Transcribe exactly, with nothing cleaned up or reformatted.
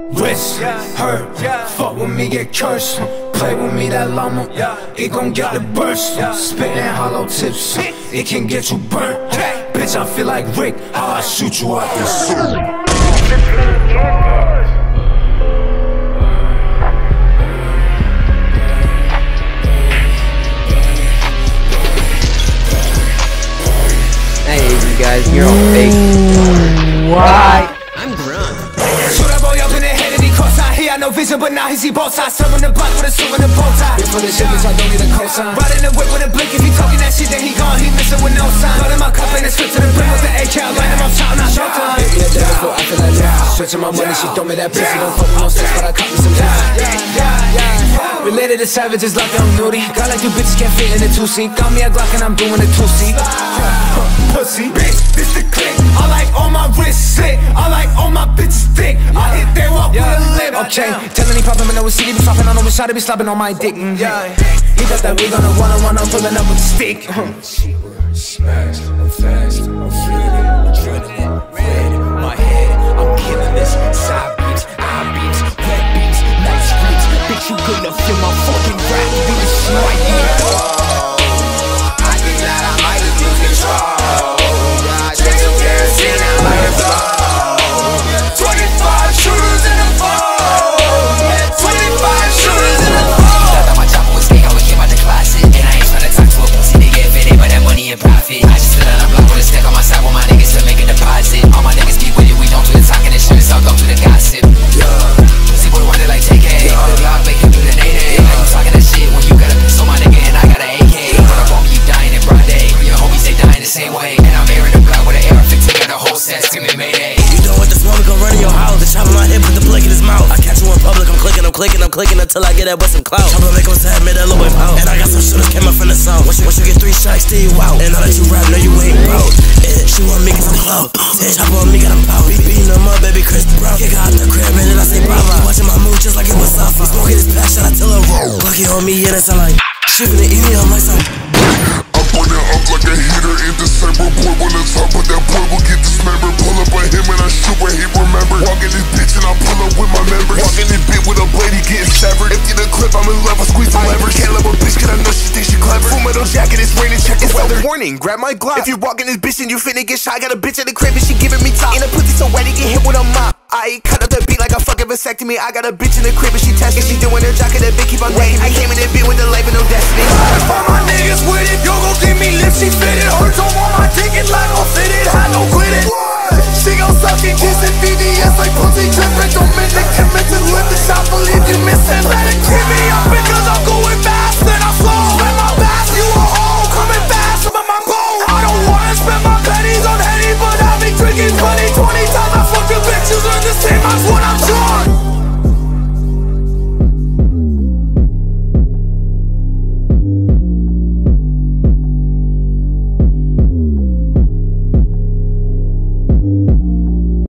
wrist hurt, fuck with me, get cursed. Play with me, that llama, it gon' get the burst. Spittin' hollow tips, it can get you burnt. Bitch, I feel like Rick, how I shoot you out the suit. Hey, you guys, you're all fake. Why? I'm drunk. Shoot that boy up in the head and he cross-eyed. He had no vision, but now he see both sides. Serving the block with a suit and a bow tie. Here for the shit, bitch, I don't need a cosign. Riding the whip with a blink. If he talking that shit, then he gone. He missing with no sign. Loading my cup and it's straight to the brim with the A K. I line him up, shouting out showtime. Yeah, that is what I feel like now. Switching my money, she throw me that pussy. Don't fuck with no sex, but I caught me some pussy. Yeah, yeah, yeah. Related to savages like I'm nudie. Got like you bitches can't fit in the two-seat. Got me a Glock and I'm doing a two-seat. Pussy, bitch, this the click. I like all my wrists slit. I like all my bitches thick. I hit their walk with a lip. Okay, telling me pop him and know what city be flopping on him. Shot to be slopping on my dick. Mm-hmm. Yeah, he got that wig on a one-on-one. I'm pulling up with the stick. Smashed, I'm fast, I'm feeling it, I'm drilling it, red in my head, I'm killing this. Side beats, eye beats, wet beats, night streets. Bitch, you couldn't feel my fucking rap beats right here. I think that I might have lose control. I take some kerosene and let it blow. Twenty-five shooters in the phone. Twenty-five shooters in the phone. I thought my chopper was fake, I would get out the closet. And I ain't tryna talk to a pussy to get fitted, but that money and profit. I just stood on a block with a stick on my side with my niggas to make a deposit. All my niggas be with it, we don't do the talking and shit, so go to the gossip. See boy wanted like take it, on the block make him do the native. How you talking that shit when you got a pistol, my nigga, and I got an A K. Run up on me, you dying in broad day. Your homies, they dying the same way. And I'm airing the block with an A R fifteen, got the whole set screaming Mayday. You don't want the smoke, we gon' run in your house. The chopper in my hip, put the blick in his mouth. I catch you in public, I'm clicking, I'm clicking, I'm clicking until I get that with some clout. Chopper make him sad, made that little whip out. And I got some shooters came up from the south. Once you, once you get three strikes, then you out. And now that you rap, know you ain't broke. Yeah, she want me, get some clout. Ten chopper on me, got him out. Be beating him up, baby Chris Brown. Kick out the crib, and then I say bravo. Watching my move just like it was soft. Smoking this passion, I tell her roll. Lucky on me, yeah, that's all like. Shipping it, eating, I'm like some. I burn it up like a heater in December. Boy on the top, but that boy will get dismembered. Pull up on him and I shoot what he remember. Walking this bitch and I pull up with my members. Walking this bitch with a blade, he getting severed. Empty the clip, I'm in love, I squeeze the lever. Can't love a bitch cause I know she thinks she clever. Full metal jacket, it's raining, check the weather. Warning, grab my Glock. If you walking this bitch and you finna get shot, got a bitch at the crib and she giving me top. In a pussy so wet, he get hit with a mop. I cut up the beat like a fucking vasectomy. I got a bitch in the crib and she testing. She doing her jacket, that bitch keep on waiting. I came in that bitch with the life and no destiny. All my niggas with it, yo gon' give me lips, she fitted. Her don't want my ticket, like gon' fit it, I don't quit it. She gon' suck and kiss it, V D S like pussy drippin', don't miss.